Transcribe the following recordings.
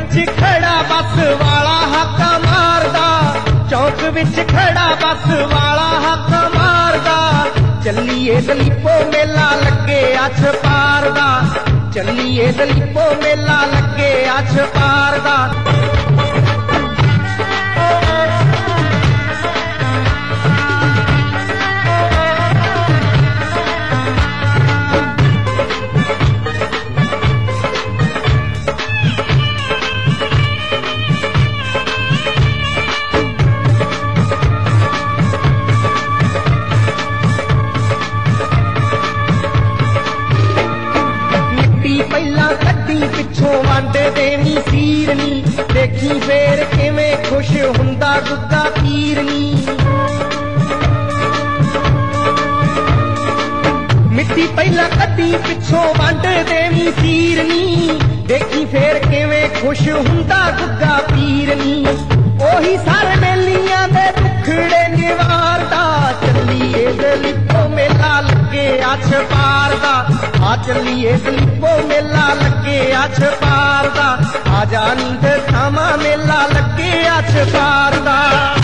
विच खड़ा बस वाला हक्का मारदा, चौक विच खड़ा बस वाला हक्का मारदा। चलिए दलीपो मेला लगे अछ पार दा, चलिए दलीपो मेला लगे अछ पार दा। पिछों वंड देनी सीरनी, देखी फेर किवें खुश हुंदा गुद्दा पीरनी। मिट्टी पहला कड्डी पिछों वंड देनी सीरनी, देखी फेर किवें खुश हुंदा गुद्दा पीरनी। ओही सारे मेलियां दे दुखड़े निवारदा, चलिए दलीपो मेला लगे अछ पार दा। आ चलिए दलीपो मेला लगे अछ पार दा, आजा नींद खामा मेला लगे अछ पार दा।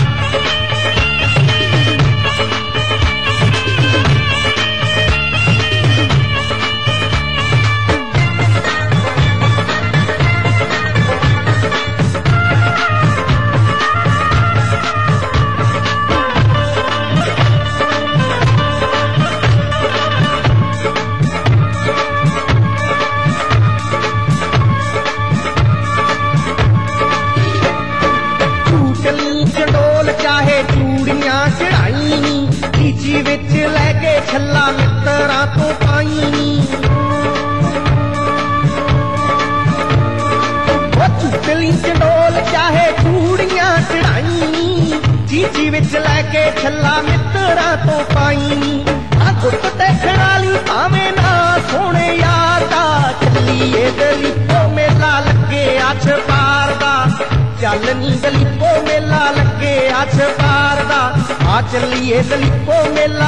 नीची विच लैके छला मित्रा तो पाई, चुटली चंडोल चाहे चूड़ियां चढ़ाई। चीची विच लैके छला मित्रा तो पाई, गुट देखण वाली भावे ना सोने यार दा। चलिए दलीपो मेला लगे अछ पार दा, चल नी दलीपो मेला लगे अछ पार दा। आ चलिए दलीपो मेला।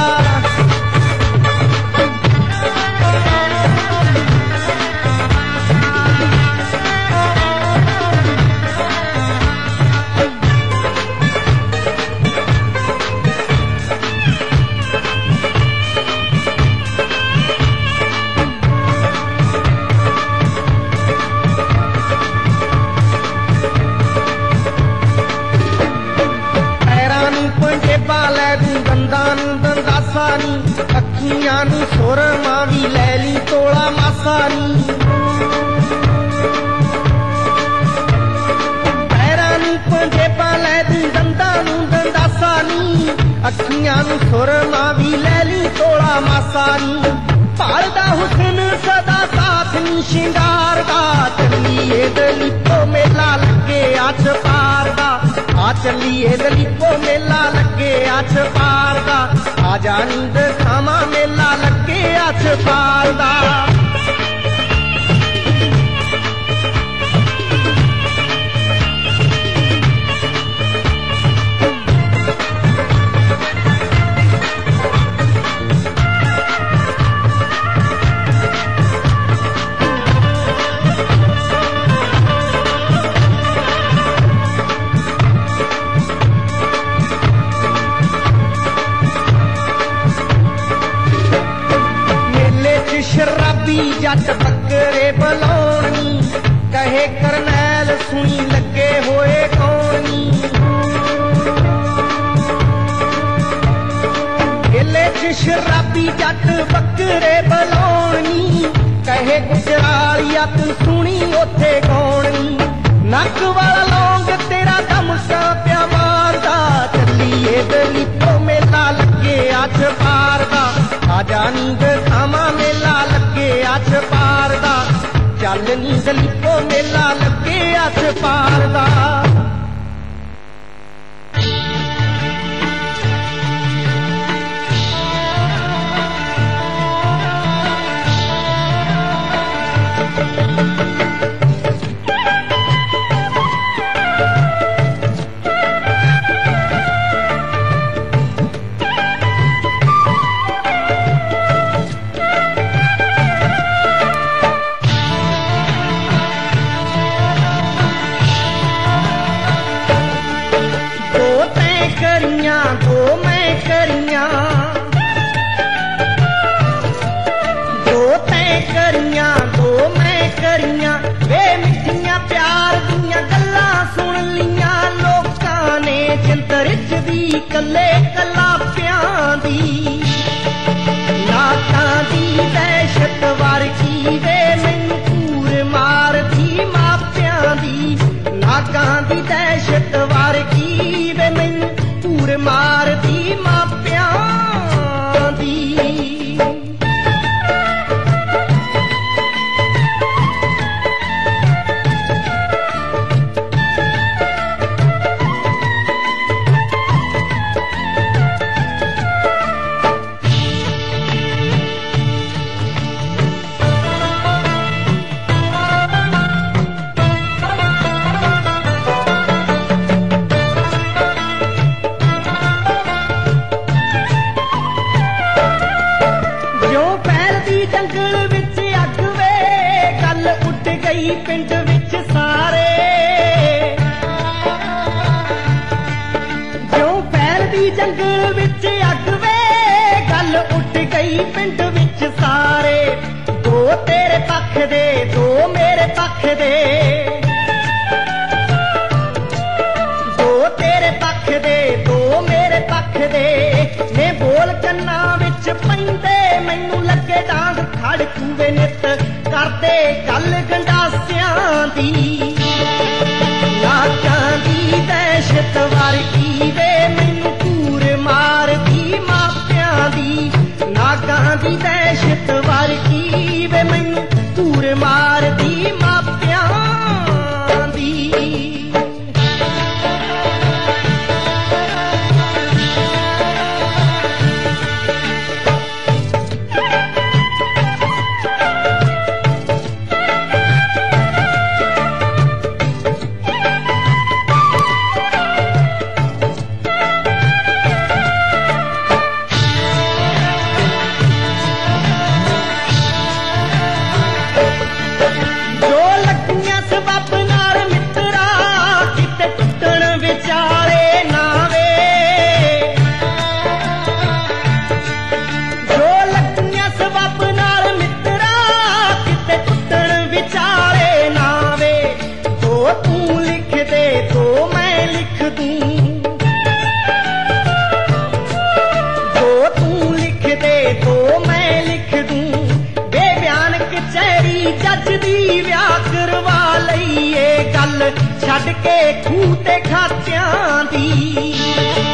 अखियां नू सुरमा भी लै ली तोला मासा नी, पैरां नू पंजेबां लै दी दंदां नू दंदासा नी। अखियां नू सुरमा भी लै ली तोला मासा नी, भालदा हुस्न सदा साथ नी शिंगार दा। चलिए दलीपो मेला लगे अछ पार दा, आ चलिए दलीपो मेला लगे अछ पार दा। आजा नींद खामा मेला लगे अछ पार दा। शराबी जट बकरे बलौनी, कहे करनैल सुनी लगे होए कौनी। गिले च शराबी जट बकरे बलौनी, कहे गुजरालिया तू सुनी ओथे कौनी। नक वाला लौंग तेरा दमका प्या मारदा, चलिए दलीपो मेला लगे अछ पार दा। आजा नींद खामा मेला लगे अछ पार दा, चल नी दलीपो मेला लगे अछ पार दा। गई पिंड विच सारे जो फैलदी जंगल विच अग वे गल उठ गई पिंड विच सारे दो तेरे पक्ष दे दो मेरे पक्ष दे दो तेरे पक्ष दे दो मेरे पक्ष दे ने बोल कन्ना विच पैंदे मैनू लगे डांग खड़कूवे नित करदे गल गंडासियां दी नाकां दी दहशत वर्गी वे मैनू घूर मारदी मापियां दी नाकां दी दहशत वर्गी वे मैनू घूर मारदी मापियां दी छड़ के खूह ते खातियां दी